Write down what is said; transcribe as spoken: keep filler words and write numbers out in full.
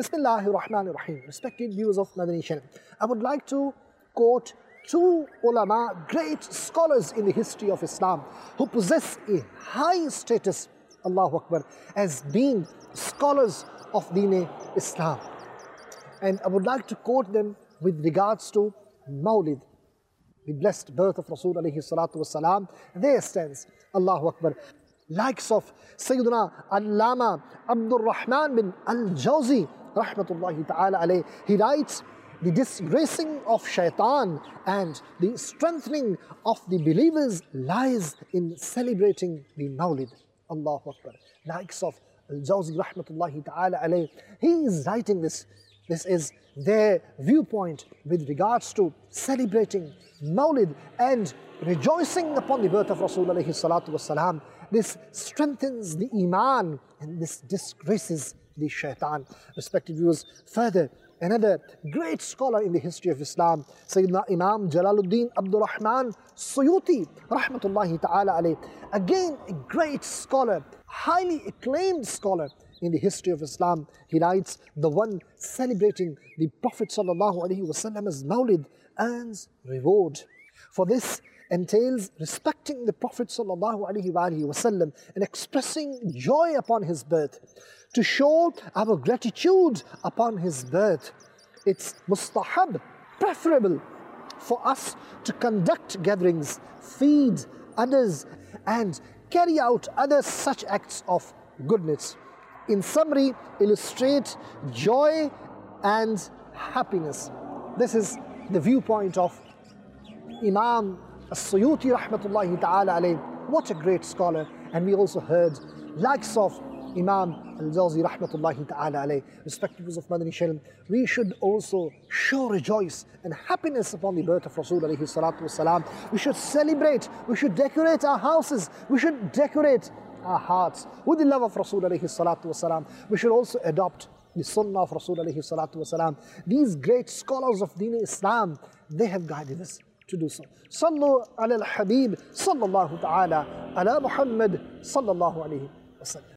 Bismillahir Rahmanir Rahim. Respected viewers of Madani Channel, I would like to quote two ulama, great scholars in the history of Islam, who possess a high status, Allahu Akbar, as being scholars of Deen Islam. And I would like to quote them with regards to Mawlid, the blessed birth of Rasul alayhi salatu wasalam. There stands, Allahu Akbar, likes of Sayyidina Allama Abdul Rahman bin Al-Jawzi, rahmatullahi ta'ala alayh. He writes, the disgracing of shaitan and the strengthening of the believers lies in celebrating the Mawlid. Allahu Akbar. Likes of Al-Jawzi, rahmatullahi ta'ala alayh. He is writing this. This is their viewpoint with regards to celebrating Mawlid and rejoicing upon the birth of Rasul alayhi salatu wasalam. This strengthens the Iman and this disgraces the shaitan. Respected viewers, further, another great scholar in the history of Islam, Sayyidina Imam Jalaluddin Abdul Rahman Suyuti, rahmatullahi ta'ala alayh. Again, a great scholar, highly acclaimed scholar in the history of Islam. He writes, the one celebrating the Prophet sallallahu alaihi wasallam's Mawlid earns reward. For this entails respecting the Prophet sallallahu alaihi wasallam and expressing joy upon his birth. To show our gratitude upon his birth, it's mustahab, preferable for us to conduct gatherings, feed others, and carry out other such acts of goodness. In summary, illustrate joy and happiness. This is the viewpoint of Imam As-Suyuti rahmatullahi ta'ala alayh. What a great scholar. And we also heard likes of Imam Al-Jawzi rahmatullahi ta'ala alayh. Respected viewers of Madani Channel, we should also show rejoice and happiness upon the birth of Rasul alayhi salatu wasalam. We should celebrate, we should decorate our houses, we should decorate our hearts with the love of Rasul alayhi salatu wasalam. We should also adopt the sunnah of Rasul alayhi salatu wasalam. These great scholars of Deen Islam, they have guided us to do so. Sallu ala al-Habib sallallahu ta'ala ala Muhammad sallallahu alayhi wa sallam.